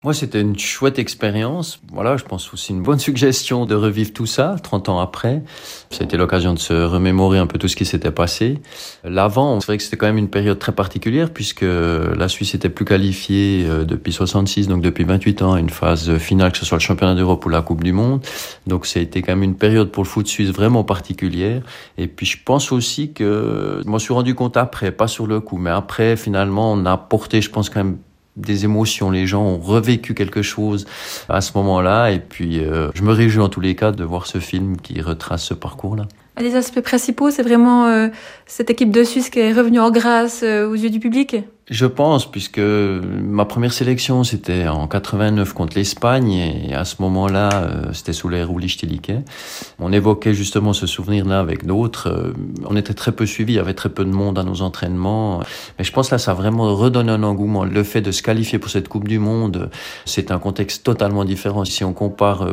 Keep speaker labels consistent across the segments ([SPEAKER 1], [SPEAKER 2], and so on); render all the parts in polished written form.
[SPEAKER 1] Moi, c'était une chouette expérience. Voilà, je pense aussi une bonne suggestion de revivre tout ça 30 ans après. Ça a été l'occasion de se remémorer un peu tout ce qui s'était passé. L'avant, c'est vrai que c'était quand même une période très particulière puisque la Suisse était plus qualifiée depuis 66, donc depuis 28 ans, à une phase finale, que ce soit le championnat d'Europe ou la Coupe du Monde. Donc, ça a été quand même une période pour le foot suisse vraiment particulière. Et puis, je pense aussi que, je m'en suis rendu compte après, pas sur le coup, mais après, finalement, on a apporté, je pense, quand même, des émotions, les gens ont revécu quelque chose à ce moment-là et puis je me réjouis en tous les cas de voir ce film qui retrace ce parcours-là.
[SPEAKER 2] Les aspects principaux, c'est vraiment cette équipe de Suisse qui est revenue en grâce aux yeux du public.
[SPEAKER 1] Je pense, puisque ma première sélection, c'était en 89 contre l'Espagne, et à ce moment-là, c'était sous l'ère Uli Stielike. On évoquait justement ce souvenir-là avec d'autres. On était très peu suivis, il y avait très peu de monde à nos entraînements. Mais je pense là, ça a vraiment redonné un engouement. Le fait de se qualifier pour cette Coupe du Monde, c'est un contexte totalement différent. Si on compare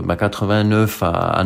[SPEAKER 1] 89 à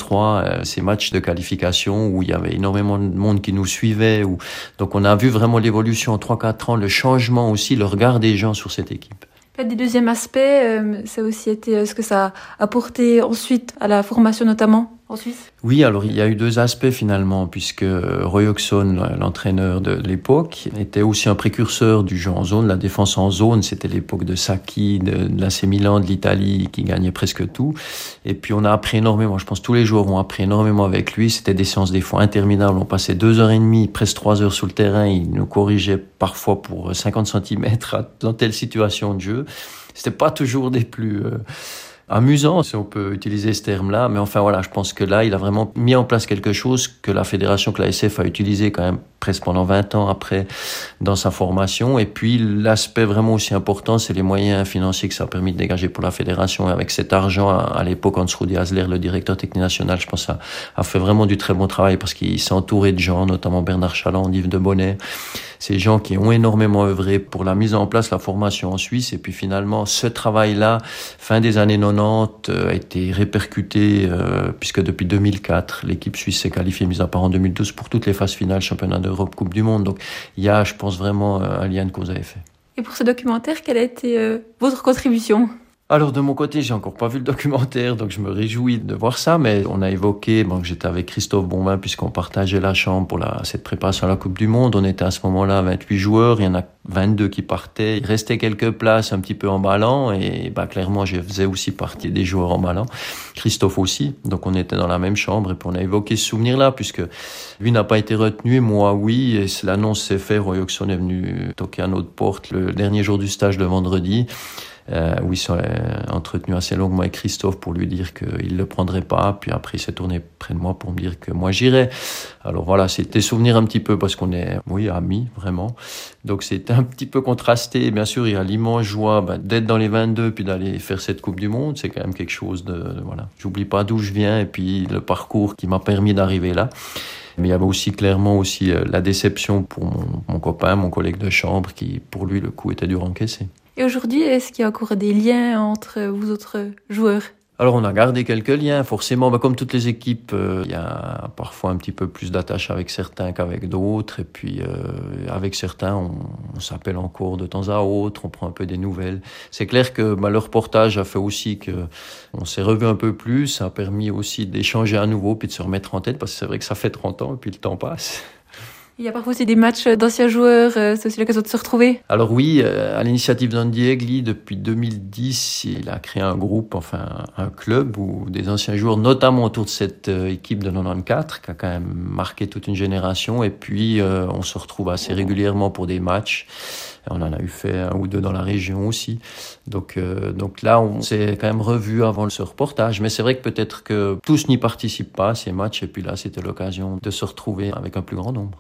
[SPEAKER 1] 93, ces matchs de qualification où il y avait énormément de monde qui nous suivait. Donc on a vu vraiment l'évolution en 3-4 ans, le changement aussi, le regard des gens sur cette équipe.
[SPEAKER 2] Du deuxième aspect, ça a aussi été ce que ça a apporté ensuite à la formation notamment en Suisse.
[SPEAKER 1] Oui, alors il y a eu deux aspects finalement, puisque Roy Hodgson, l'entraîneur de l'époque, était aussi un précurseur du jeu en zone, la défense en zone. C'était l'époque de Sacchi, de l'AC Milan, de l'Italie, qui gagnait presque tout. Et puis on a appris énormément, je pense que tous les joueurs ont appris énormément avec lui. C'était des séances des fois interminables, on passait 2h30, presque 3 heures sur le terrain. Il nous corrigeait parfois pour 50 cm dans telle situation de jeu. C'était pas toujours des plus amusant, si on peut utiliser ce terme-là. Mais enfin, voilà, je pense que là, il a vraiment mis en place quelque chose que la fédération, que la SF a utilisé quand même presque pendant 20 ans après dans sa formation. Et puis, l'aspect vraiment aussi important, c'est les moyens financiers que ça a permis de dégager pour la fédération. Et avec cet argent, à l'époque, Hans-Rudi Hasler, le directeur technique national, je pense, a fait vraiment du très bon travail parce qu'il s'est entouré de gens, notamment Bernard Chaland, Yves de Bonnet. Ces gens qui ont énormément œuvré pour la mise en place, la formation en Suisse. Et puis finalement, ce travail-là, fin des années 90, a été répercuté, puisque depuis 2004, l'équipe suisse s'est qualifiée, mis à part en 2012, pour toutes les phases finales, championnat d'Europe, Coupe du Monde. Donc il y a, je pense, vraiment un lien de cause à effet.
[SPEAKER 2] Et pour ce documentaire, quelle a été votre contribution ?
[SPEAKER 1] Alors de mon côté, j'ai encore pas vu le documentaire, donc je me réjouis de voir ça, mais on a évoqué, que j'étais avec Christophe Bonvin puisqu'on partageait la chambre pour cette préparation à la Coupe du Monde. On était à ce moment-là 28 joueurs, il y en a 22 qui partaient. Il restait quelques places un petit peu emballant et clairement je faisais aussi partie des joueurs emballants. Christophe aussi, donc on était dans la même chambre et puis on a évoqué ce souvenir-là puisque lui n'a pas été retenu, moi oui, et l'annonce s'est faite. Roy Hodgson est venu toquer à notre porte le dernier jour du stage, le vendredi. Où ils sont entretenus assez longuement avec Christophe pour lui dire qu'il le prendrait pas, puis après il s'est tourné près de moi pour me dire que moi j'irais. Alors voilà, c'était souvenir un petit peu parce qu'on est, amis, vraiment. Donc c'était un petit peu contrasté. Bien sûr, il y a l'immense joie d'être dans les 22 puis d'aller faire cette Coupe du Monde. C'est quand même quelque chose voilà. J'oublie pas d'où je viens et puis le parcours qui m'a permis d'arriver là. Mais il y avait aussi clairement la déception pour mon copain, mon collègue de chambre, qui pour lui le coup était dur à encaisser.
[SPEAKER 2] Et aujourd'hui, est-ce qu'il y a encore des liens entre vous autres joueurs ?
[SPEAKER 1] Alors on a gardé quelques liens, forcément, comme toutes les équipes, il y a parfois un petit peu plus d'attache avec certains qu'avec d'autres, et puis avec certains, on s'appelle encore de temps à autre, on prend un peu des nouvelles. C'est clair que le reportage a fait aussi qu'on s'est revu un peu plus, ça a permis aussi d'échanger à nouveau, puis de se remettre en tête, parce que c'est vrai que ça fait 30 ans, et puis le temps passe.
[SPEAKER 2] Il y a parfois aussi des matchs d'anciens joueurs, c'est aussi l'occasion de se retrouver.
[SPEAKER 1] Alors oui, à l'initiative d'Andy Egli, depuis 2010, il a créé un groupe, un club où des anciens joueurs, notamment autour de cette équipe de 94, qui a quand même marqué toute une génération. Et puis, on se retrouve assez régulièrement pour des matchs. On en a eu fait 1 ou 2 dans la région aussi. Donc là, on s'est quand même revu avant ce reportage. Mais c'est vrai que peut-être que tous n'y participent pas, ces matchs. Et puis là, c'était l'occasion de se retrouver avec un plus grand nombre.